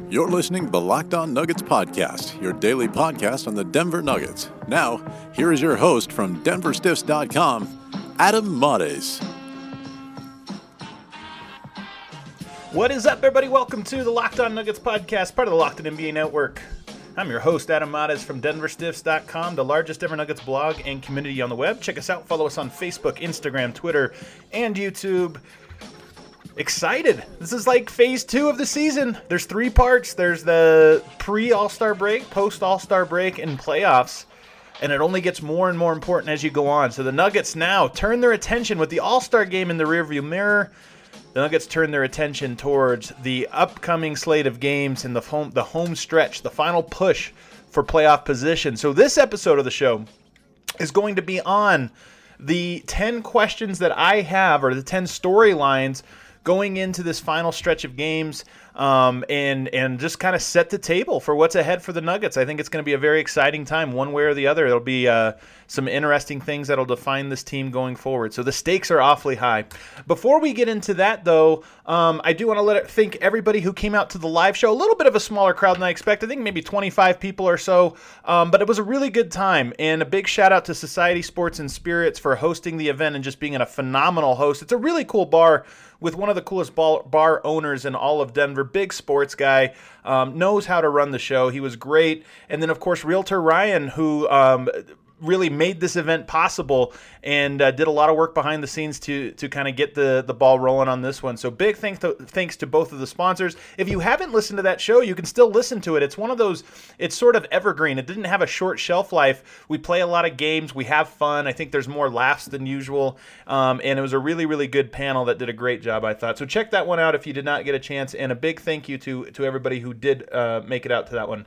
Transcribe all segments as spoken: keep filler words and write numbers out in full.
You're listening to the Locked On Nuggets podcast, your daily podcast on the Denver Nuggets. Now, here is your host from Denver Stiffs dot com, Adam Mares. What is up, everybody? Welcome to the Locked On Nuggets podcast, part of the Locked On N B A Network. I'm your host, Adam Mares from Denver Stiffs dot com, the largest Denver Nuggets blog and community on the web. Check us out. Follow us on Facebook, Instagram, Twitter, and YouTube. Excited. This is like phase two of the season. There's three parts. There's the pre-All-Star break, post-All-Star break, and playoffs. And it only gets more and more important as you go on. So the Nuggets now turn their attention with the All-Star game in the rearview mirror. The Nuggets turn their attention towards the upcoming slate of games and the home, the home stretch, the final push for playoff position. So this episode of the show is going to be on the ten questions that I have, or the ten storylines going into this final stretch of games, um, and and just kind of set the table for what's ahead for the Nuggets. I think it's going to be a very exciting time, one way or the other. There'll be uh, some interesting things that'll define this team going forward. So the stakes are awfully high. Before we get into that, though, um, I do want to let it thank everybody who came out to the live show. A little bit of a smaller crowd than I expected. I think maybe twenty-five people or so, um, but it was a really good time. And a big shout out to Society Sports and Spirits for hosting the event and just being a phenomenal host. It's a really cool bar with one of the coolest bar, bar owners in all of Denver. Big sports guy, um, knows how to run the show. He was great. And then, of course, Realtor Ryan, who um, really made this event possible and uh, did a lot of work behind the scenes to to kind of get the, the ball rolling on this one. So big thanks to, thanks to both of the sponsors. If you haven't listened to that show, you can still listen to it. It's one of those, it's sort of evergreen. It didn't have a short shelf life. We play a lot of games. We have fun. I think there's more laughs than usual. Um, and it was a really, really good panel that did a great job, I thought. So check that one out if you did not get a chance. And a big thank you to, to everybody who did uh, make it out to that one.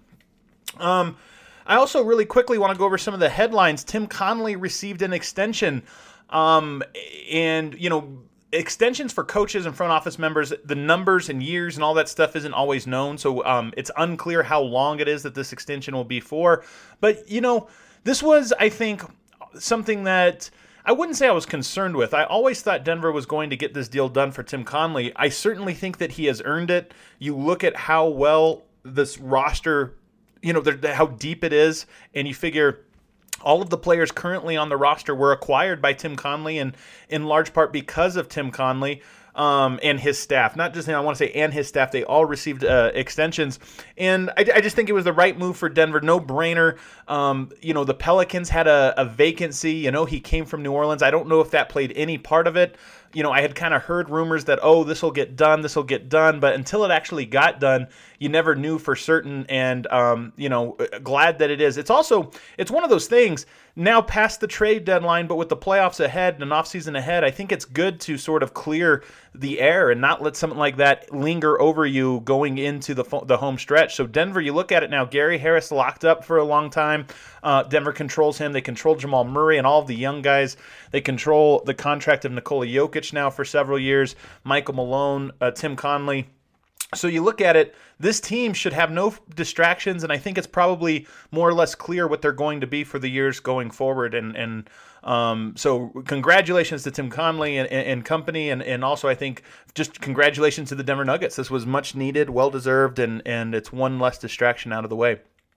Um, I also really quickly want to go over some of the headlines. Tim Connelly received an extension, um, and, you know, extensions for coaches and front office members, the numbers and years and all that stuff isn't always known, so um, it's unclear how long it is that this extension will be for. But, you know, this was, I think, something that I wouldn't say I was concerned with. I always thought Denver was going to get this deal done for Tim Connelly. I certainly think that he has earned it. You look at how well this roster, you know, how deep it is, and you figure all of the players currently on the roster were acquired by Tim Connelly, and in large part because of Tim Connelly um, and his staff. Not just, I want to say, and his staff. They all received uh, extensions, and I, I just think it was the right move for Denver. No brainer. Um, you know, the Pelicans had a, a vacancy. You know, he came from New Orleans. I don't know if that played any part of it. You know, I had kind of heard rumors that, oh, this will get done, this will get done. But until it actually got done, you never knew for certain. And, um, you know, glad that it is. It's also, it's one of those things now past the trade deadline, but with the playoffs ahead and an offseason ahead, I think it's good to sort of clear the air and not let something like that linger over you going into the the home stretch. So Denver, you look at it now, Gary Harris locked up for a long time. Uh, Denver controls him. They control Jamal Murray and all of the young guys. They control the contract of Nikola Jokic now for several years, Michael Malone, uh, Tim Connelly. So you look at it, this team should have no distractions, and I think it's probably more or less clear what they're going to be for the years going forward. And and um, so congratulations to Tim Connelly and, and, and company, and, and also I think just congratulations to the Denver Nuggets. This was much needed, well-deserved, and, and it's one less distraction out of the way.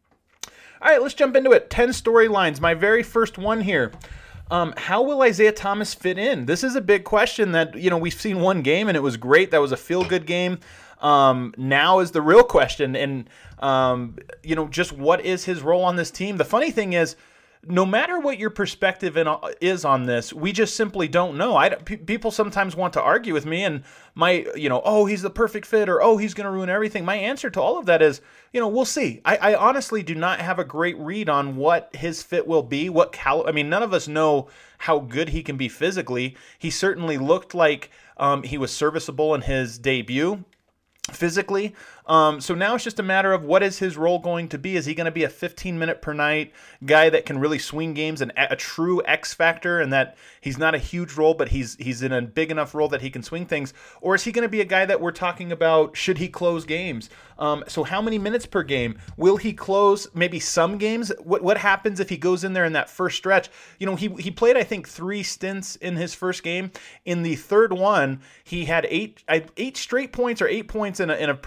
All right, let's jump into it. ten storylines. My very first one here. Um, how will Isaiah Thomas fit in? This is a big question that, you know, we've seen one game and it was great. That was a feel-good game. Um, now is the real question. And, um, you know, just what is his role on this team? The funny thing is, no matter what your perspective in, is on this, we just simply don't know. I, p- people sometimes want to argue with me, and my, you know, oh, he's the perfect fit, or oh, he's going to ruin everything. My answer to all of that is, you know, we'll see. I, I honestly do not have a great read on what his fit will be. What cal- I mean, none of us know how good he can be physically. He certainly looked like um, he was serviceable in his debut physically. Um, so now it's just a matter of what is his role going to be? Is he going to be a fifteen minute per night guy that can really swing games and a true X factor, and that he's not a huge role, but he's he's in a big enough role that he can swing things? Or is he going to be a guy that we're talking about, should he close games? Um, so how many minutes per game? Will he close maybe some games? What what happens if he goes in there in that first stretch? You know, he he played, I think, three stints in his first game. In the third one, he had eight eight straight points or eight points in a, in a pretty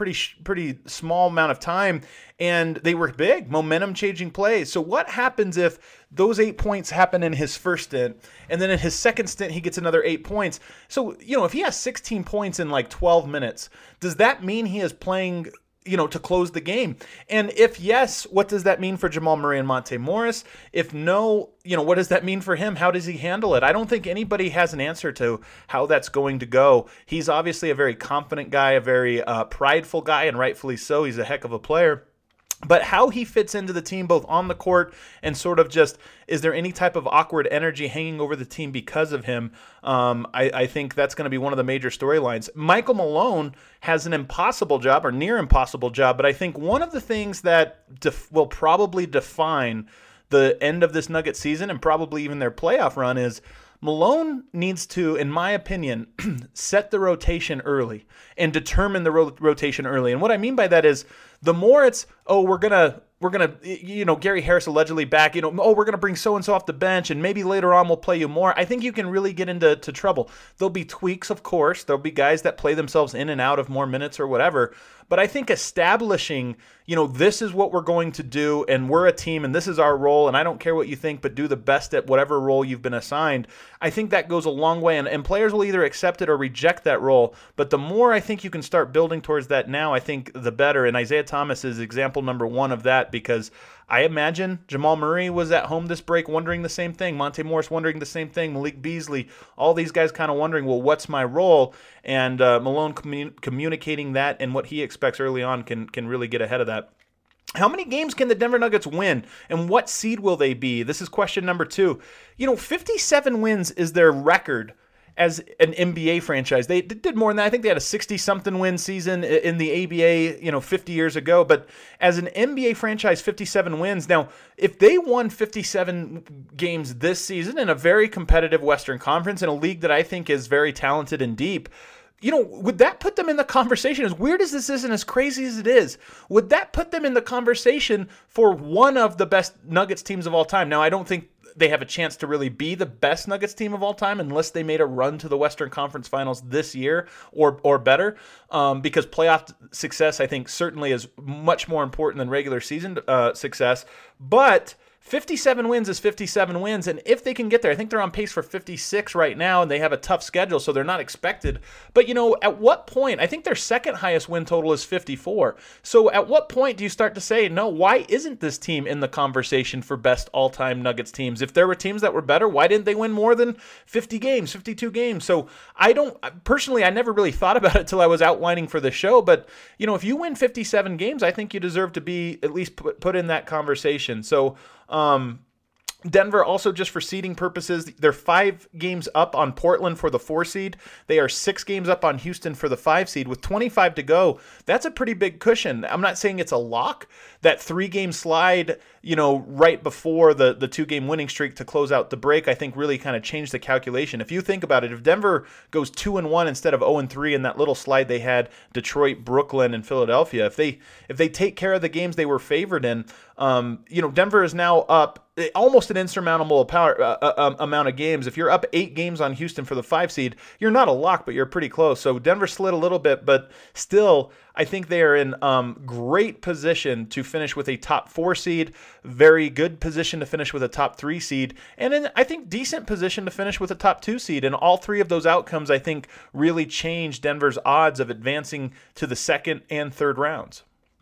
pretty small amount of time, and they were big, momentum-changing plays. So what happens if those eight points happen in his first stint, and then in his second stint he gets another eight points? So, you know, if he has sixteen points in like twelve minutes, does that mean he is playing, you know, to close the game? And if yes, what does that mean for Jamal Murray and Monte Morris? If no, you know, what does that mean for him? How does he handle it? I don't think anybody has an answer to how that's going to go. He's obviously a very confident guy, a very uh, prideful guy, and rightfully so. He's a heck of a player. But how he fits into the team both on the court and sort of just, is there any type of awkward energy hanging over the team because of him? Um, I, I think that's going to be one of the major storylines. Michael Malone has an impossible job, or near impossible job, but I think one of the things that def- will probably define the end of this Nuggets season and probably even their playoff run is Malone needs to, in my opinion, set the rotation early and determine the ro- rotation early. And what I mean by that is the more it's, oh, we're going to, we're going to, you know, Gary Harris allegedly back, you know, oh, we're going to bring so-and-so off the bench and maybe later on we'll play you more. I think you can really get into to trouble. There'll be tweaks, of course. There'll be guys that play themselves in and out of more minutes or whatever. But I think establishing, you know, this is what we're going to do and we're a team and this is our role and I don't care what you think, but do the best at whatever role you've been assigned. I think that goes a long way, and, and players will either accept it or reject that role. But the more I think you can start building towards that now, I think the better. And Isaiah Thomas is example number one of that, because I imagine Jamal Murray was at home this break wondering the same thing. Monte Morris wondering the same thing. Malik Beasley, all these guys kind of wondering, well, what's my role? And uh, Malone commun- communicating that and what he expects early on can can really get ahead of that. How many games can the Denver Nuggets win, and what seed will they be? This is question number two. You know, fifty-seven wins is their record as an N B A franchise. They did more than that. I think they had a sixty-something win season in the A B A, you know, fifty years ago. But as an N B A franchise, fifty-seven wins. Now, if they won fifty-seven games this season in a very competitive Western Conference, in a league that I think is very talented and deep, you know, would that put them in the conversation? As weird as this is and as crazy as it is, would that put them in the conversation for one of the best Nuggets teams of all time? Now, I don't think they have a chance to really be the best Nuggets team of all time unless they made a run to the Western Conference Finals this year or or better, um, because playoff success, I think, certainly is much more important than regular season uh, success. But fifty-seven wins is fifty-seven wins, and if they can get there, I think they're on pace for fifty-six right now, and they have a tough schedule, so they're not expected. But, you know, at what point, I think their second highest win total is fifty-four. So at what point do you start to say, no, why isn't this team in the conversation for best all-time Nuggets teams? If there were teams that were better, why didn't they win more than fifty games, fifty-two games? So I don't, personally, I never really thought about it until I was outlining for the show, but, you know, if you win fifty-seven games, I think you deserve to be at least put, put in that conversation. So, Um, Denver also, just for seeding purposes, they're five games up on Portland for the four seed. They are six games up on Houston for the five seed. With twenty-five to go, that's a pretty big cushion. I'm not saying it's a lock. That three-game slide, you know, right before the, the two-game winning streak to close out the break, I think really kind of changed the calculation. If you think about it, if Denver goes two and one instead of oh and three in that little slide they had, Detroit, Brooklyn, and Philadelphia, if they if they take care of the games they were favored in, um, you know, Denver is now up almost an insurmountable power, uh, uh, amount of games. If you're up eight games on Houston for the five seed, you're not a lock, but you're pretty close. So Denver slid a little bit, but still, I think they are in um, great position to finish with a top four seed, very good position to finish with a top three seed, and in, I think, decent position to finish with a top two seed. And all three of those outcomes, I think, really change Denver's odds of advancing to the second and third rounds.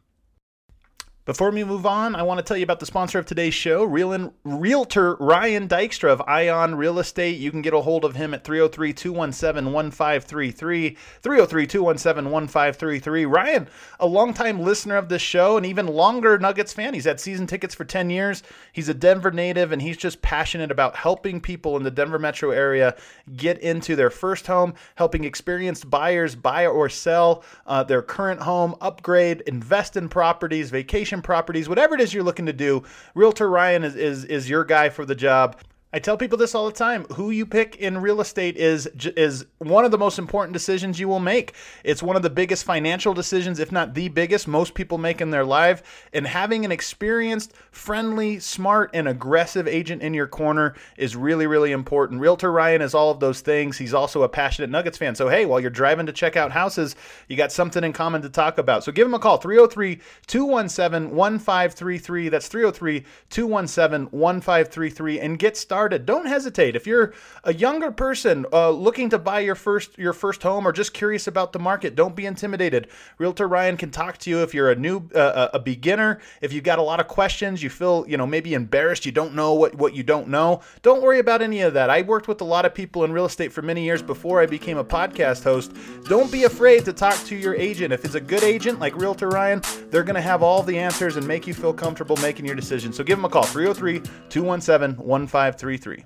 Before we move on, I want to tell you about the sponsor of today's show, Real Realtor Ryan Dykstra of Ion Real Estate. You can get a hold of him at three oh three, two one seven, one five three three, three oh three, two one seven, one five three three. Ryan, a longtime listener of this show and even longer Nuggets fan. He's had season tickets for ten years. He's a Denver native, and he's just passionate about helping people in the Denver metro area get into their first home, helping experienced buyers buy or sell uh, their current home, upgrade, invest in properties, vacation properties, whatever it is you're looking to do. Realtor Ryan is, is, is your guy for the job. I tell people this all the time. Who you pick in real estate is is one of the most important decisions you will make. It's one of the biggest financial decisions, if not the biggest, most people make in their life. And having an experienced, friendly, smart, and aggressive agent in your corner is really, really important. Realtor Ryan is all of those things. He's also a passionate Nuggets fan. So, hey, while you're driving to check out houses, you got something in common to talk about. So give him a call, three oh three, two one seven, one five three three. That's three oh three, two one seven, one five three three, and get started. Don't hesitate. If you're a younger person uh, looking to buy your first your first home or just curious about the market, don't be intimidated. Realtor Ryan can talk to you if you're a new uh, a beginner. If you've got a lot of questions, you feel you know maybe embarrassed, you don't know what what you don't know. Don't worry about any of that. I worked with a lot of people in real estate for many years before I became a podcast host. Don't be afraid to talk to your agent. If it's a good agent like Realtor Ryan, they're going to have all the answers and make you feel comfortable making your decision. So give them a call, three oh three, two one seven, one five three three.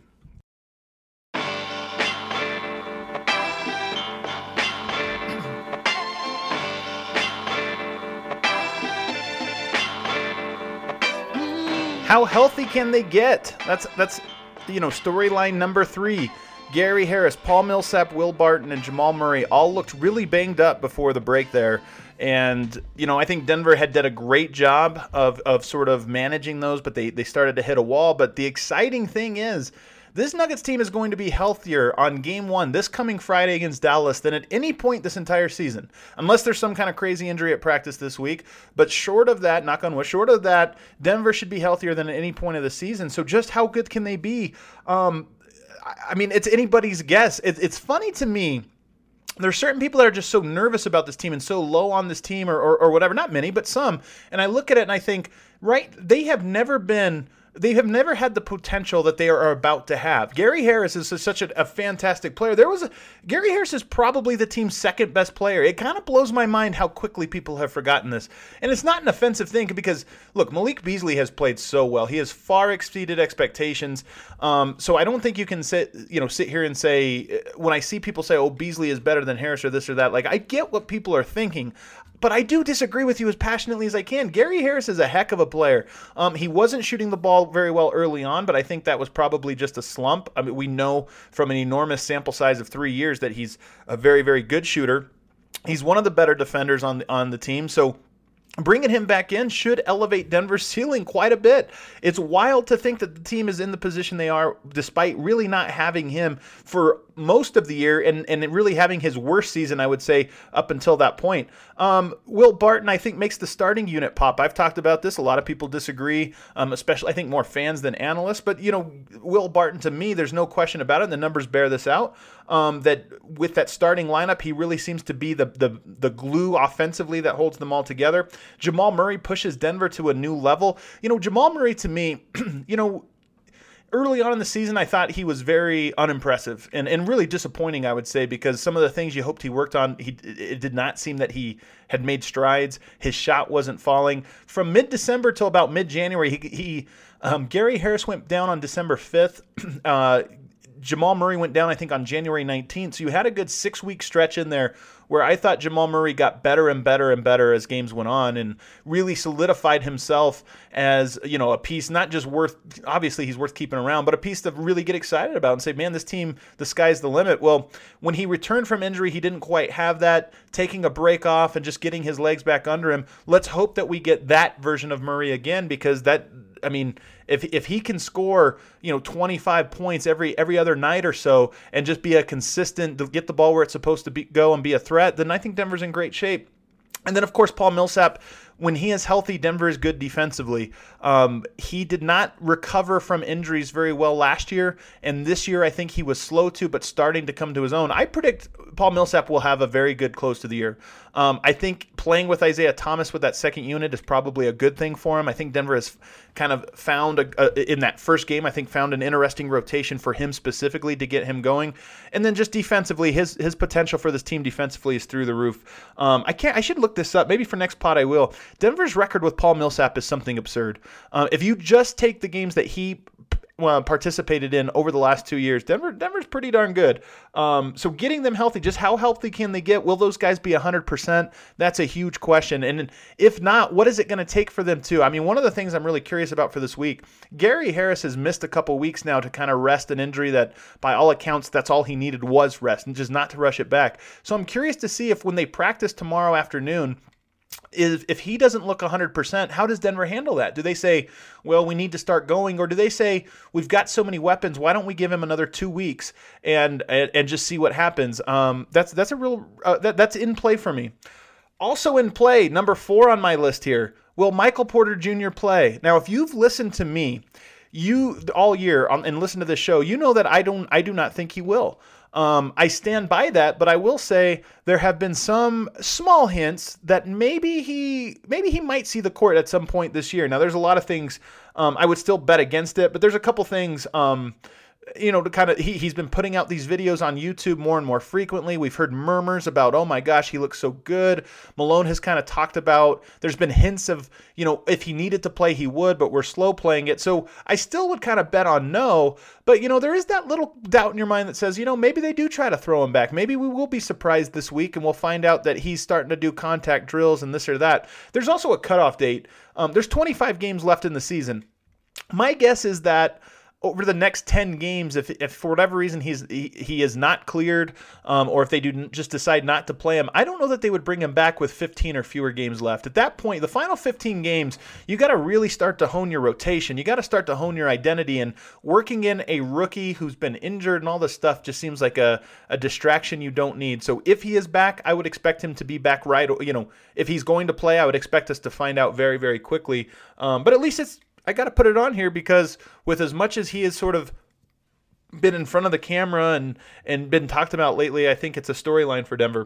How healthy can they get? That's that's you know storyline number three. Gary Harris, Paul Millsap, Will Barton, and Jamal Murray all looked really banged up before the break there. And, you know, I think Denver had done a great job of, of sort of managing those, but they, they started to hit a wall. But the exciting thing is this Nuggets team is going to be healthier on game one this coming Friday against Dallas than at any point this entire season, unless there's some kind of crazy injury at practice this week. But short of that, knock on wood, short of that, Denver should be healthier than at any point of the season. So just how good can they be? Um, I mean, it's anybody's guess. It, it's funny to me. There's certain people that are just so nervous about this team and so low on this team or, or, or whatever. Not many, but some. And I look at it and I think, right, they have never been – they have never had the potential that they are about to have. Gary Harris is such a, a fantastic player. There was a, Gary Harris is probably the team's second best player. It kind of blows my mind how quickly people have forgotten this. And it's not an offensive thing because, look, Malik Beasley has played so well. He has far exceeded expectations. Um, so I don't think you can sit, you know, sit here and say, when I see people say, oh, Beasley is better than Harris or this or that, like I get what people are thinking. But I do disagree with you as passionately as I can. Gary Harris is a heck of a player. Um, he wasn't shooting the ball very well early on, but I think that was probably just a slump. I mean, we know from an enormous sample size of three years that he's a very, very good shooter. He's one of the better defenders on the, on the team. So bringing him back in should elevate Denver's ceiling quite a bit. It's wild to think that the team is in the position they are despite really not having him for most of the year and, and really having his worst season, I would say, up until that point. Um, Will Barton, I think, makes the starting unit pop. I've talked about this. A lot of people disagree, um, especially I think more fans than analysts. But, you know, Will Barton, to me, there's no question about it, and the numbers bear this out, um, that with that starting lineup, he really seems to be the, the, the glue offensively that holds them all together. Jamal Murray pushes Denver to a new level. You know, Jamal Murray, to me, you know, early on in the season, I thought he was very unimpressive and, and really disappointing, I would say, because some of the things you hoped he worked on, he it did not seem that he had made strides. His shot wasn't falling. From mid-December till about mid-January, he, he um, Gary Harris went down on December fifth. Uh, Jamal Murray went down, I think, on January nineteenth. So you had a good six-week stretch in there where I thought Jamal Murray got better and better and better as games went on and really solidified himself as, you know, a piece not just worth, obviously he's worth keeping around, but a piece to really get excited about and say, man, this team, the sky's the limit. Well, when he returned from injury, he didn't quite have that, taking a break off and just getting his legs back under him. Let's hope that we get that version of Murray again, because that, I mean, if if he can score, you know, twenty-five points every every other night or so and just be a consistent, get the ball where it's supposed to be, go and be a threat, then I think Denver's in great shape. And then, of course, Paul Millsap, when he is healthy, Denver is good defensively. Um, he did not recover from injuries very well last year, and this year I think he was slow to, but starting to come to his own. I predict Paul Millsap will have a very good close to the year. Um, I think playing with Isaiah Thomas with that second unit is probably a good thing for him. I think Denver has kind of found, a, a, in that first game, I think found an interesting rotation for him specifically to get him going. And then just defensively, his his potential for this team defensively is through the roof. Um, I can't. I should look this up. Maybe for next pod I will. Denver's record with Paul Millsap is something absurd. Uh, if you just take the games that he uh, participated in over the last two years. Denver, Denver's pretty darn good. Um, so getting them healthy, just how healthy can they get? Will those guys be one hundred percent? That's a huge question. And if not, what is it going to take for them to? I mean, one of the things I'm really curious about for this week, Gary Harris has missed a couple weeks now to kind of rest an injury that, by all accounts, that's all he needed was rest and just not to rush it back. So I'm curious to see if when they practice tomorrow afternoon, Is if he doesn't look one hundred percent, how does Denver handle that? Do they say, well, we need to start going? Or do they say, we've got so many weapons, why don't we give him another two weeks and and, and just see what happens? Um, that's that's a real uh, that, that's in play for me. Also in play, number four on my list here, will Michael Porter Junior play? Now, if you've listened to me you all year on, and listen to this show, you know that I don't I do not think he will. Um, I stand by that, but I will say there have been some small hints that maybe he maybe he might see the court at some point this year. Now, there's a lot of things um, I would still bet against it, but there's a couple things um, you know, to kind of he, he's been putting out these videos on YouTube more and more frequently. We've heard murmurs about, oh my gosh, he looks so good. Malone has kind of talked about, there's been hints of, you know, if he needed to play, he would, but we're slow playing it. So I still would kind of bet on no, but, you know, there is that little doubt in your mind that says, you know, maybe they do try to throw him back. Maybe we will be surprised this week and we'll find out that he's starting to do contact drills and this or that. There's also a cutoff date. Um, there's twenty-five games left in the season. My guess is that over the next ten games, if, if for whatever reason he's he, he is not cleared, um, or if they do just decide not to play him, I don't know that they would bring him back with fifteen or fewer games left. At that point, the final fifteen games, you got to really start to hone your rotation. You got to start to hone your identity, and working in a rookie who's been injured and all this stuff just seems like a, a distraction you don't need. So if he is back, I would expect him to be back right. You know, if he's going to play, I would expect us to find out very, very quickly. Um, but at least it's I got to put it on here because with as much as he has sort of been in front of the camera and, and been talked about lately, I think it's a storyline for Denver.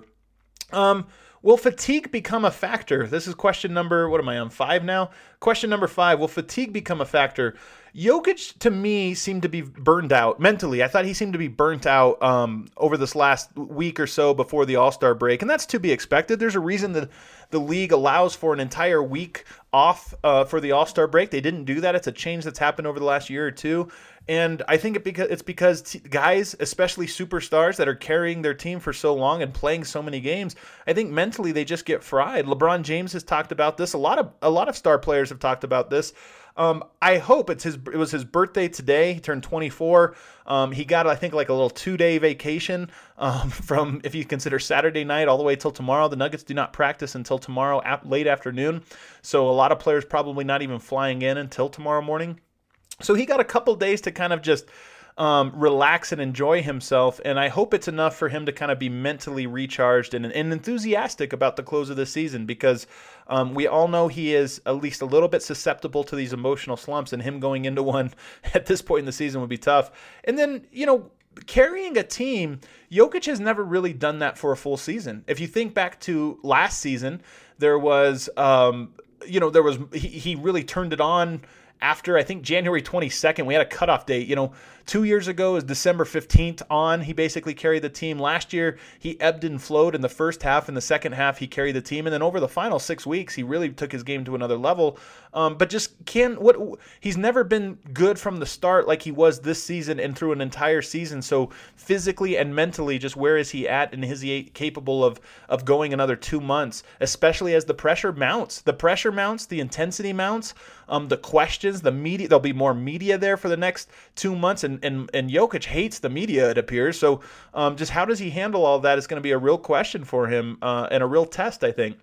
Um, will fatigue become a factor? This is question number, what am I on, five now? Question number five, will fatigue become a factor? Jokic, to me, seemed to be burned out mentally. I thought he seemed to be burnt out um, over this last week or so before the All-Star break, and that's to be expected. There's a reason that the league allows for an entire week off uh, for the All-Star break. They didn't do that. It's a change that's happened over the last year or two, and I think it beca- it's because t- guys, especially superstars that are carrying their team for so long and playing so many games, I think mentally they just get fried. LeBron James has talked about this. A lot of a lot of star players have talked about this. Um, I hope it's his. It was his birthday today. He turned twenty-four. Um, he got, I think, like a little two-day vacation um, from, if you consider Saturday night all the way till tomorrow. The Nuggets do not practice until tomorrow ap- late afternoon, so a lot of players probably not even flying in until tomorrow morning. So he got a couple days to kind of just um, relax and enjoy himself, and I hope it's enough for him to kind of be mentally recharged and, and enthusiastic about the close of the season, because um, we all know he is at least a little bit susceptible to these emotional slumps, and him going into one at this point in the season would be tough. And then, you know, carrying a team, Jokic has never really done that for a full season. If you think back to last season, there was, um, you know, there was he, he really turned it on after, I think, January twenty-second. We had a cutoff date. You know, two years ago is December fifteenth on. He basically carried the team. Last year, he ebbed and flowed in the first half. In the second half, he carried the team. And then over the final six weeks, he really took his game to another level. Um, but just can what he's never been good from the start like he was this season and through an entire season. So physically and mentally, just where is he at, and is he capable of of going another two months, especially as the pressure mounts? The pressure mounts, the intensity mounts, um, the questions, the media. There'll be more media there for the next two months, and and and Jokic hates the media, it appears. So um, just how does he handle all that is going to be a real question for him uh, and a real test, I think.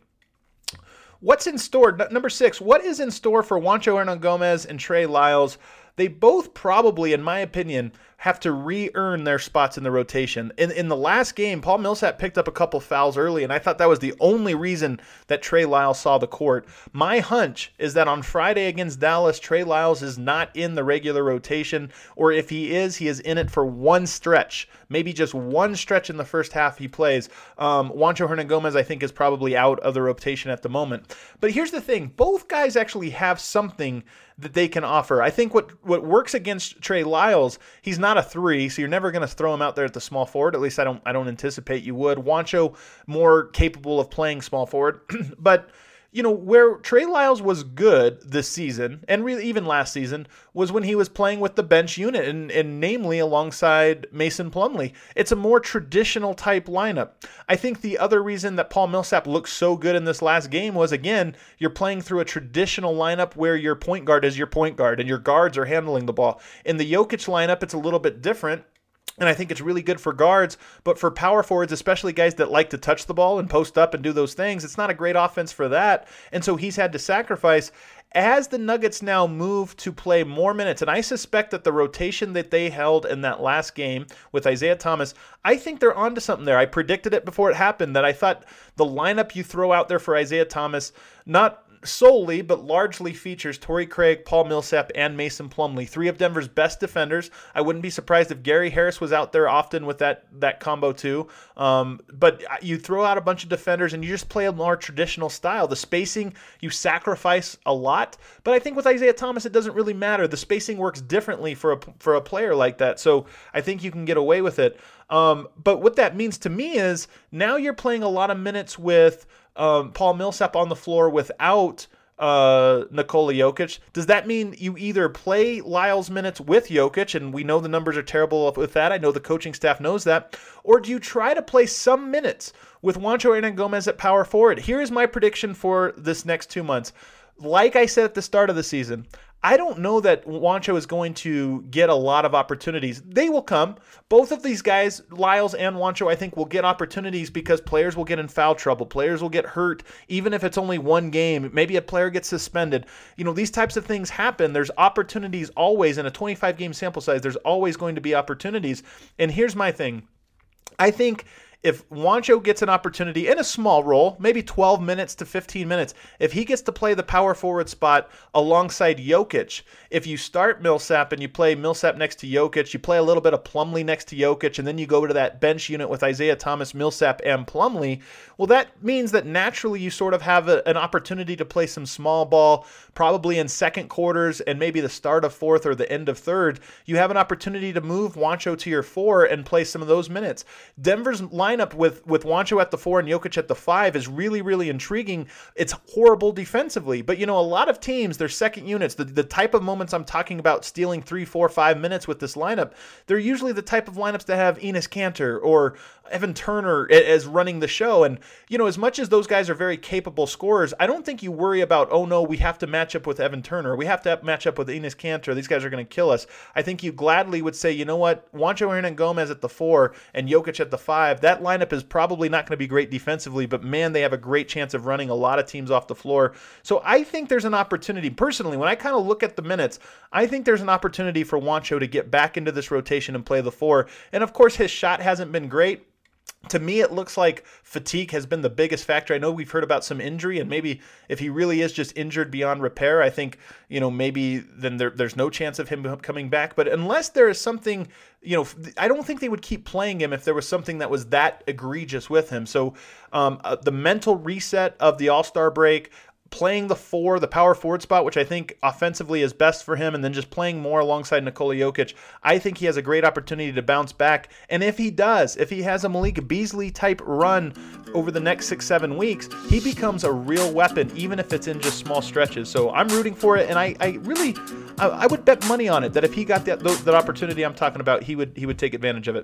What's in store? N- number six, what is in store for Juancho Hernangomez and Trey Lyles? They both probably, in my opinion, have to re-earn their spots in the rotation. In in the last game, Paul Millsap picked up a couple fouls early, and I thought that was the only reason that Trey Lyles saw the court. My hunch is that on Friday against Dallas, Trey Lyles is not in the regular rotation, or if he is, he is in it for one stretch, maybe just one stretch in the first half he plays. Um, Juancho Hernangomez, I think, is probably out of the rotation at the moment. But here's the thing. Both guys actually have something that they can offer. I think what, what works against Trey Lyles, he's not a three, so you're never going to throw him out there at the small forward. At least I don't I don't anticipate you would. Juancho more capable of playing small forward. But you know, where Trey Lyles was good this season, and really even last season, was when he was playing with the bench unit, and, and namely alongside Mason Plumlee. It's a more traditional type lineup. I think the other reason that Paul Millsap looked so good in this last game was, again, you're playing through a traditional lineup where your point guard is your point guard, and your guards are handling the ball. In the Jokic lineup, it's a little bit different. And I think it's really good for guards, but for power forwards, especially guys that like to touch the ball and post up and do those things, it's not a great offense for that. And so he's had to sacrifice. As the Nuggets now move to play more minutes, and I suspect that the rotation that they held in that last game with Isaiah Thomas, I think they're onto something there. I predicted it before it happened, that I thought the lineup you throw out there for Isaiah Thomas, not solely, but largely features Torrey Craig, Paul Millsap, and Mason Plumlee, three of Denver's best defenders. I wouldn't be surprised if Gary Harris was out there often with that that combo too. Um, but you throw out a bunch of defenders and you just play a more traditional style. The spacing, you sacrifice a lot, but I think with Isaiah Thomas, it doesn't really matter. The spacing works differently for a, for a player like that, so I think you can get away with it. Um, but what that means to me is now you're playing a lot of minutes with Um, Paul Millsap on the floor without uh, Nikola Jokic. Does that mean you either play Lyles minutes with Jokic, and we know the numbers are terrible with that, I know the coaching staff knows that, or do you try to play some minutes with Juancho Hernangomez at power forward? Here's my prediction for this next two months. Like I said at the start of the season, I don't know that Juancho is going to get a lot of opportunities. They will come. Both of these guys, Lyles and Juancho, I think will get opportunities because players will get in foul trouble. Players will get hurt, even if it's only one game. Maybe a player gets suspended. You know, these types of things happen. There's opportunities always. In a twenty-five game sample size, there's always going to be opportunities. And here's my thing. I think if Juancho gets an opportunity in a small role, maybe twelve minutes to fifteen minutes, if he gets to play the power forward spot alongside Jokic, if you start Millsap and you play Millsap next to Jokic, you play a little bit of Plumlee next to Jokic, and then you go to that bench unit with Isaiah Thomas, Millsap, and Plumlee, well, that means that naturally you sort of have a, an opportunity to play some small ball, probably in second quarters and maybe the start of fourth or the end of third. You have an opportunity to move Juancho to your four and play some of those minutes. Denver's lineup with, with Juancho at the four and Jokic at the five is really, really intriguing. It's horrible defensively, but you know, a lot of teams, their second units, the, the type of moments I'm talking about stealing three, four, five minutes with this lineup, they're usually the type of lineups that have Enes Kanter or Evan Turner as running the show. And, you know, as much as those guys are very capable scorers, I don't think you worry about, oh no, we have to match up with Evan Turner. We have to match up with Enes Kanter. These guys are going to kill us. I think you gladly would say, you know what, Juancho Hernangomez at the four and Jokic at the five, that lineup is probably not going to be great defensively, but man, they have a great chance of running a lot of teams off the floor. So I think there's an opportunity, personally, when I kind of look at the minutes, I think there's an opportunity for Juancho to get back into this rotation and play the four. And of course, his shot hasn't been great. To me, it looks like fatigue has been the biggest factor. I know we've heard about some injury, and maybe if he really is just injured beyond repair, I think, you know, maybe then there, there's no chance of him coming back. But unless there is something, you know, I don't think they would keep playing him if there was something that was that egregious with him. So um, uh, the mental reset of the All-Star break, playing the four, the power forward spot, which I think offensively is best for him, and then just playing more alongside Nikola Jokic, I think he has a great opportunity to bounce back. And if he does, if he has a Malik Beasley-type run over the next six, seven weeks, he becomes a real weapon, even if it's in just small stretches. So I'm rooting for it, and I, I really, I, I would bet money on it that if he got that, that opportunity I'm talking about, he would, he would take advantage of it.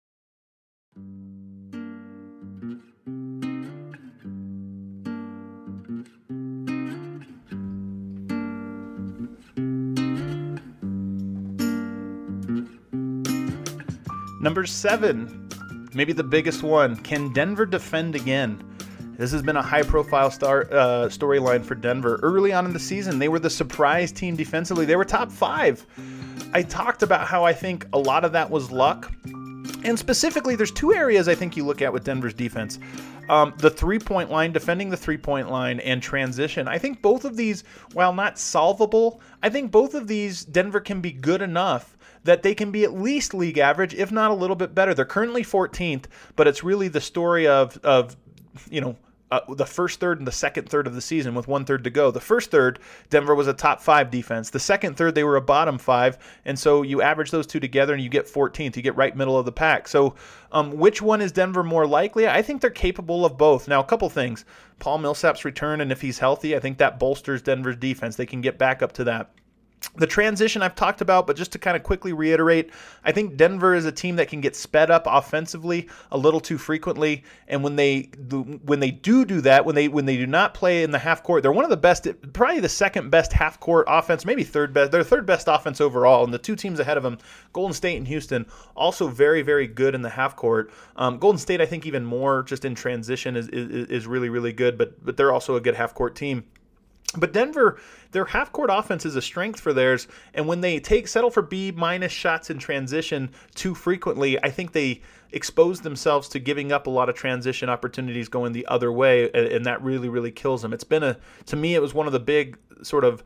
Number seven, maybe the biggest one. Can Denver defend again? This has been a high-profile star uh, storyline for Denver. Early on in the season, they were the surprise team defensively. They were top five. I talked about how I think a lot of that was luck. And specifically, there's two areas I think you look at with Denver's defense. Um, the three-point line, defending the three-point line, and transition. I think both of these, while not solvable, I think both of these Denver can be good enough that they can be at least league average, if not a little bit better. They're currently fourteenth, but it's really the story of, of you know, uh, the first third and the second third of the season with one third to go. The first third, Denver was a top five defense. The second third, they were a bottom five. And so you average those two together and you get fourteenth. You get right middle of the pack. So um, which one is Denver more likely? I think they're capable of both. Now, a couple things. Paul Millsap's return, and if he's healthy, I think that bolsters Denver's defense. They can get back up to that. The transition I've talked about, but just to kind of quickly reiterate, I think Denver is a team that can get sped up offensively a little too frequently, and when they when they do do that, when they when they do not play in the half court, they're one of the best, probably the second best half court offense, maybe third best. They're third best offense overall, and the two teams ahead of them, Golden State and Houston, also very very good in the half court. Um, Golden State, I think, even more just in transition is is, is really really good, but but they're also a good half court team. But Denver, their half-court offense is a strength for theirs, and when they take settle for B-minus shots in transition too frequently, I think they expose themselves to giving up a lot of transition opportunities going the other way, and that really, really kills them. It's been a, to me, it was one of the big sort of,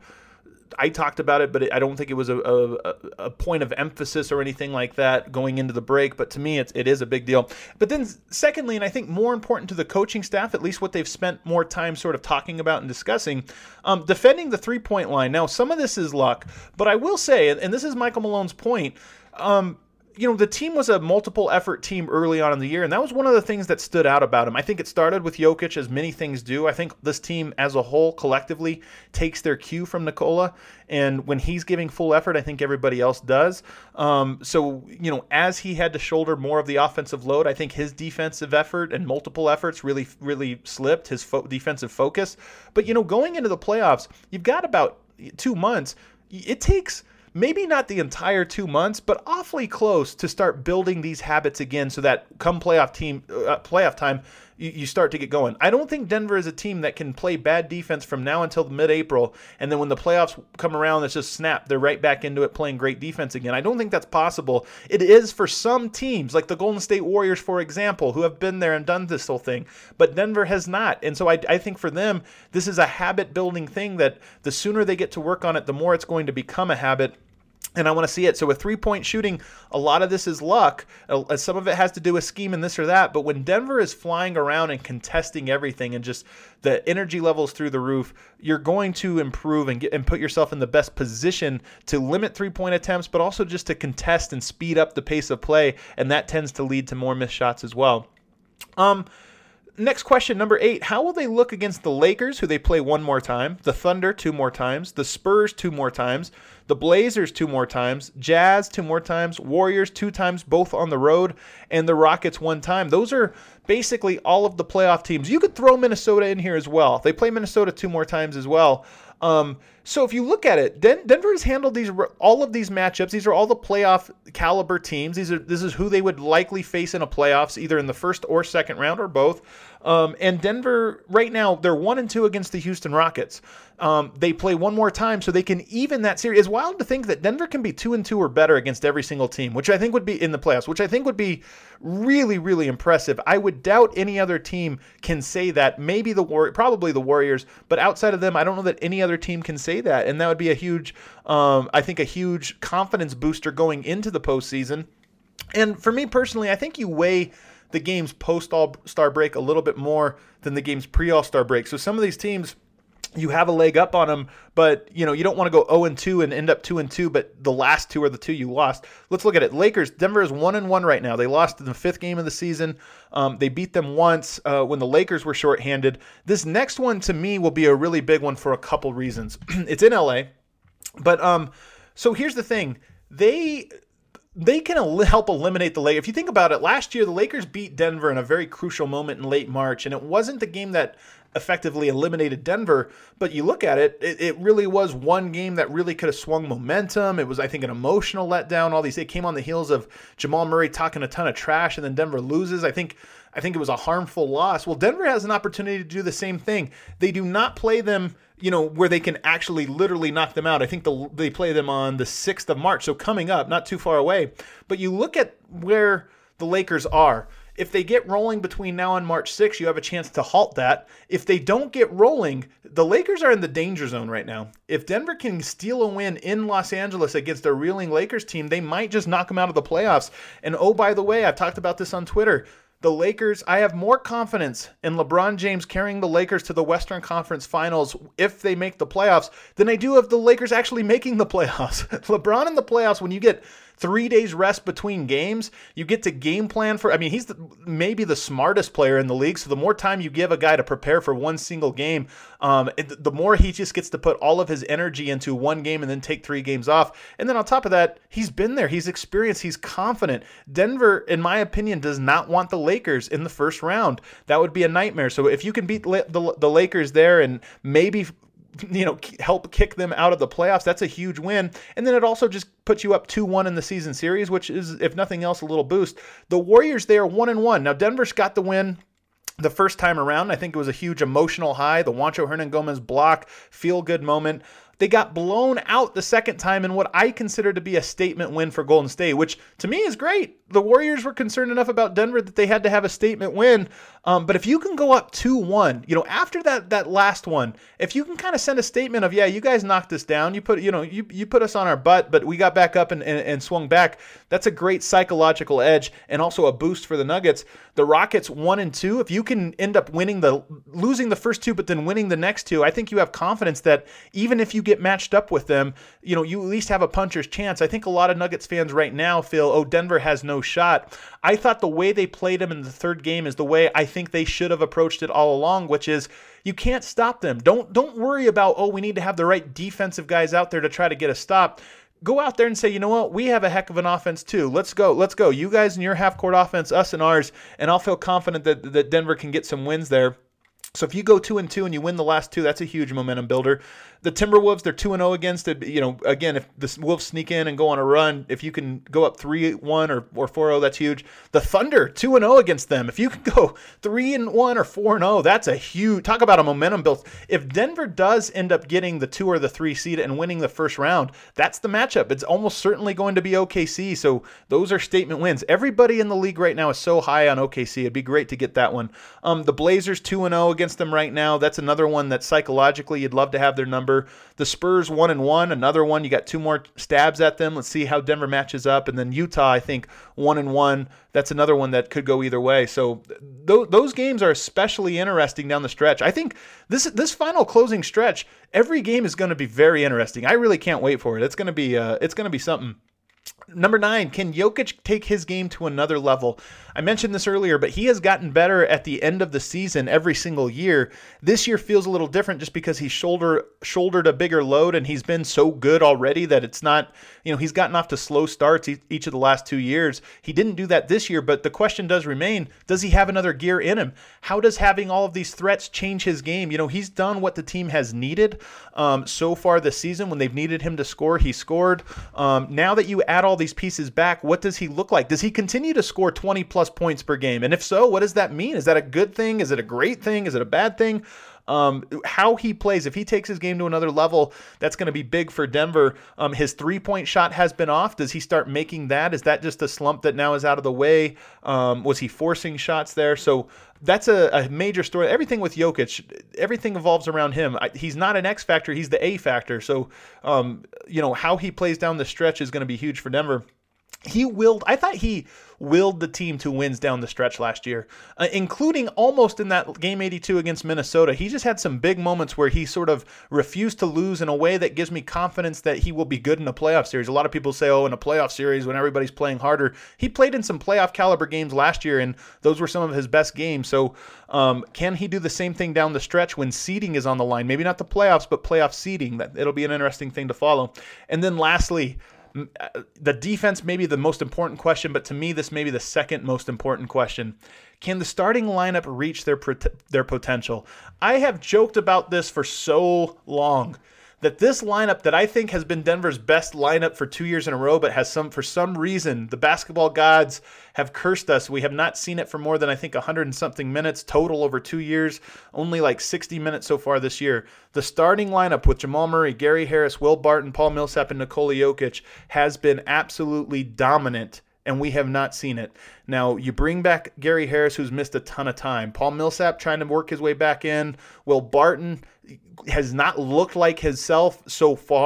I talked about it, but I don't think it was a, a, a point of emphasis or anything like that going into the break. But to me, it's, it is a big deal. But then secondly, and I think more important to the coaching staff, at least what they've spent more time sort of talking about and discussing, um, defending the three-point line. Now, some of this is luck, but I will say, and this is Michael Malone's point, um, you know, the team was a multiple effort team early on in the year, and that was one of the things that stood out about him. I think it started with Jokic, as many things do. I think this team as a whole collectively takes their cue from Nikola, and when he's giving full effort, I think everybody else does. Um, so, you know, as he had to shoulder more of the offensive load, I think his defensive effort and multiple efforts really, really slipped, his fo- defensive focus. But, you know, going into the playoffs, you've got about two months. It takes maybe not the entire two months, but awfully close to start building these habits again so that come playoff team uh, playoff time, you, you start to get going. I don't think Denver is a team that can play bad defense from now until mid-April, and then when the playoffs come around, it's just snap. They're right back into it playing great defense again. I don't think that's possible. It is for some teams, like the Golden State Warriors, for example, who have been there and done this whole thing, but Denver has not. And so I, I think for them, this is a habit-building thing that the sooner they get to work on it, the more it's going to become a habit. And I want to see it. So with three-point shooting, a lot of this is luck. Uh, some of it has to do with scheme and this or that. But when Denver is flying around and contesting everything and just the energy levels through the roof, you're going to improve and get and put yourself in the best position to limit three-point attempts, but also just to contest and speed up the pace of play. And that tends to lead to more missed shots as well. Um. Next question, number eight. How will they look against the Lakers, who they play one more time, the Thunder two more times, the Spurs two more times, the Blazers two more times, Jazz two more times, Warriors two times, both on the road, and the Rockets one time? Those are basically all of the playoff teams. You could throw Minnesota in here as well. They play Minnesota two more times as well. Um, so if you look at it, Den- Denver has handled these all of these matchups. These are all the playoff caliber teams. These are this is who they would likely face in a playoffs, either in the first or second round or both. Um, and Denver right now, they're one and two against the Houston Rockets. Um, they play one more time, so they can even that series. It's wild to think that Denver can be two and two or better against every single team, which I think would be in the playoffs, which I think would be really, really impressive. I would doubt any other team can say that. Maybe the War, probably the Warriors, but outside of them, I don't know that any other team can say that. And that would be a huge, um, I think, a huge confidence booster going into the postseason. And for me personally, I think you weigh the games post-All-Star break a little bit more than the games pre-All-Star break. So some of these teams, you have a leg up on them, but you know you don't want to go oh and two and end up two and two, but the last two are the two you lost. Let's look at it. Lakers, Denver is one and one right now. They lost in the fifth game of the season. Um, they beat them once uh, when the Lakers were shorthanded. This next one to me will be a really big one for a couple reasons. It's in L A, but um, so here's the thing. They... They can el- help eliminate the Lakers. If you think about it, last year the Lakers beat Denver in a very crucial moment in late March, and it wasn't the game that effectively eliminated Denver, but you look at it, it, it really was one game that really could have swung momentum. It was, I think, an emotional letdown. All these, it came on the heels of Jamal Murray talking a ton of trash, and then Denver loses. I think I think it was a harmful loss. Well, Denver has an opportunity to do the same thing. They do not play them, you know, where they can actually literally knock them out. I think the, they play them on the sixth of March, so coming up, not too far away. But you look at where the Lakers are. If they get rolling between now and March sixth, you have a chance to halt that. If they don't get rolling, the Lakers are in the danger zone right now. If Denver can steal a win in Los Angeles against a reeling Lakers team, they might just knock them out of the playoffs. And oh, by the way, I've talked about this on Twitter. The Lakers, I have more confidence in LeBron James carrying the Lakers to the Western Conference Finals if they make the playoffs than I do of the Lakers actually making the playoffs. LeBron in the playoffs, when you get three days rest between games, you get to game plan for, I mean, he's the, maybe the smartest player in the league, so the more time you give a guy to prepare for one single game, um, it, the more he just gets to put all of his energy into one game and then take three games off. And then on top of that, he's been there, he's experienced, he's confident. Denver, in my opinion, does not want the Lakers in the first round. That would be a nightmare. So if you can beat the, the Lakers there and maybe, you know, help kick them out of the playoffs, that's a huge win. And then it also just puts you up two one in the season series, which is, if nothing else, a little boost. The Warriors, they are one and one. Now, Denver's got the win the first time around. I think it was a huge emotional high. The Juancho Hernangomez block, feel-good moment. They got blown out the second time in what I consider to be a statement win for Golden State, which to me is great. The Warriors were concerned enough about Denver that they had to have a statement win. Um, but if you can go up two one, you know, after that that last one, if you can kind of send a statement of, yeah, you guys knocked us down, you put, you know, you you put us on our butt, but we got back up and, and, and swung back. That's a great psychological edge and also a boost for the Nuggets. The Rockets one and two, if you can end up winning the losing the first two, but then winning the next two, I think you have confidence that even if you get matched up with them, you know, you at least have a puncher's chance. I think a lot of Nuggets fans right now feel, oh, Denver has no shot. I thought the way they played them in the third game is the way I think they should have approached it all along, which is you can't stop them. Don't don't worry about, oh, we need to have the right defensive guys out there to try to get a stop. Go out there and say, you know what, we have a heck of an offense too. Let's go. Let's go. You guys in your half-court offense, us and ours, and I'll feel confident that, that Denver can get some wins there. So if you go two and two and you win the last two, that's a huge momentum builder. The Timberwolves, they're two and oh against it. You know, again, if the Wolves sneak in and go on a run, if you can go up three one or, or four oh, that's huge. The Thunder, two and oh against them. If you can go three and one or four and oh, that's a huge, talk about a momentum build. If Denver does end up getting the two or the three seed and winning the first round, that's the matchup. It's almost certainly going to be O K C, so those are statement wins. Everybody in the league right now is so high on O K C. It'd be great to get that one. Um, the Blazers, two and oh against them right now. That's another one that psychologically you'd love to have their number. The Spurs one and one, another one. You got two more stabs at them. Let's see how Denver matches up. And then Utah, I think one and one. That's another one that could go either way. So th- those games are especially interesting down the stretch. I think this this final closing stretch, every game is going to be very interesting. I really can't wait for it. It's going to be uh, it's going to be something. Number nine, can Jokic take his game to another level? I mentioned this earlier, but he has gotten better at the end of the season every single year. This year feels a little different just because he's shoulder, shouldered a bigger load and he's been so good already that it's not, you know, he's gotten off to slow starts each of the last two years. He didn't do that this year, but the question does remain, does he have another gear in him? How does having all of these threats change his game? You know, he's done what the team has needed um, so far this season. When they've needed him to score, he scored. Um, now that you add all these pieces back, what does he look like? Does he continue to score twenty plus points per game? And if so, what does that mean? Is that a good thing? Is it a great thing? Is it a bad thing? Um, how he plays, if he takes his game to another level, that's going to be big for Denver. Um, his three-point shot has been off. Does he start making that? Is that just a slump that now is out of the way? Um, was he forcing shots there? So that's a, a major story. Everything with Jokic, everything evolves around him. I, he's not an X factor. He's the A factor. So, um, you know, how he plays down the stretch is going to be huge for Denver. He willed, I thought he willed the team to wins down the stretch last year, uh, including almost in that game eighty-two against Minnesota. He just had some big moments where he sort of refused to lose in a way that gives me confidence that he will be good in a playoff series. A lot of people say, oh, in a playoff series when everybody's playing harder. He played in some playoff caliber games last year, and those were some of his best games. So um, can he do the same thing down the stretch when seeding is on the line? Maybe not the playoffs, but playoff seeding. That it'll be an interesting thing to follow. And then lastly, the defense may be the most important question, but to me, this may be the second most important question. Can the starting lineup reach their their potential? I have joked about this for so long, that this lineup that I think has been Denver's best lineup for two years in a row, but has some, for some reason, the basketball gods have cursed us. We have not seen it for more than, I think, one hundred and something minutes total over two years, only like sixty minutes so far this year. The starting lineup with Jamal Murray, Gary Harris, Will Barton, Paul Millsap, and Nikola Jokic has been absolutely dominant, and we have not seen it. Now, you bring back Gary Harris, who's missed a ton of time. Paul Millsap trying to work his way back in. Will Barton has not looked like himself so far,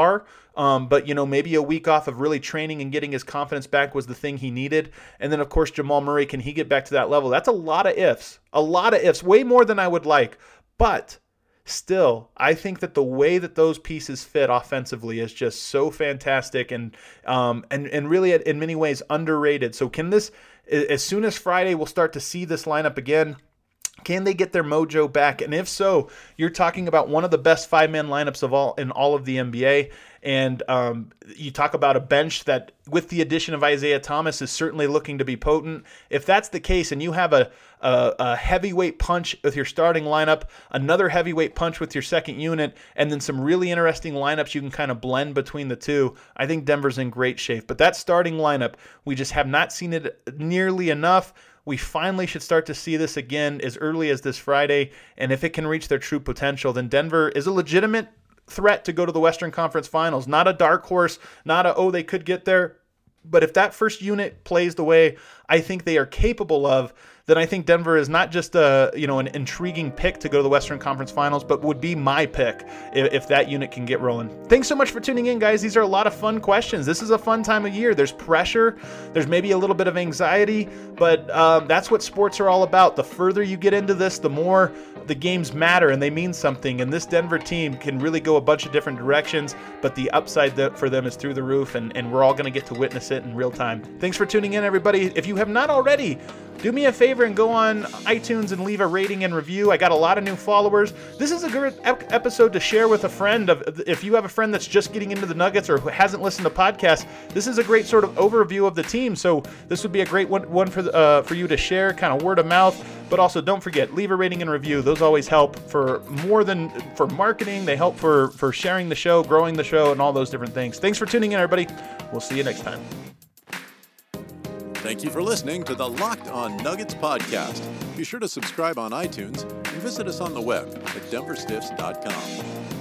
Um, but, you know, maybe a week off of really training and getting his confidence back was the thing he needed. And then, of course, Jamal Murray, can he get back to that level? That's a lot of ifs, a lot of ifs, way more than I would like. But still, I think that the way that those pieces fit offensively is just so fantastic and um, and, and really in many ways underrated. So can this, as soon as Friday, we'll start to see this lineup again. Can they get their mojo back? And if so, you're talking about one of the best five-man lineups of all in all of the N B A. And um, you talk about a bench that, with the addition of Isaiah Thomas, is certainly looking to be potent. If that's the case, and you have a, a, a heavyweight punch with your starting lineup, another heavyweight punch with your second unit, and then some really interesting lineups you can kind of blend between the two, I think Denver's in great shape. But that starting lineup, we just have not seen it nearly enough. We finally should start to see this again as early as this Friday, and if it can reach their true potential, then Denver is a legitimate threat to go to the Western Conference Finals. Not a dark horse, not a, oh, they could get there. But if that first unit plays the way I think they are capable of, then I think Denver is not just a, you know, an intriguing pick to go to the Western Conference Finals, but would be my pick if, if that unit can get rolling. Thanks so much for tuning in, guys. These are a lot of fun questions. This is a fun time of year. There's pressure. There's maybe a little bit of anxiety, but um, that's what sports are all about. The further you get into this, the more the games matter and they mean something. And this Denver team can really go a bunch of different directions, but the upside that for them is through the roof, and, and we're all going to get to witness it in real time. Thanks for tuning in, everybody. If you have not already, do me a favor and go on iTunes and leave a rating and review. I got a lot of new followers. This is a good ep- episode to share with a friend. Of, if you have a friend that's just getting into the Nuggets or who hasn't listened to podcasts, this is a great sort of overview of the team. So this would be a great one, one for uh, for you to share, kind of word of mouth. But also, don't forget, leave a rating and review. Those always help for more than for marketing. They help for, for sharing the show, growing the show, and all those different things. Thanks for tuning in, everybody. We'll see you next time. Thank you for listening to the Locked On Nuggets podcast. Be sure to subscribe on iTunes and visit us on the web at denver stiffs dot com.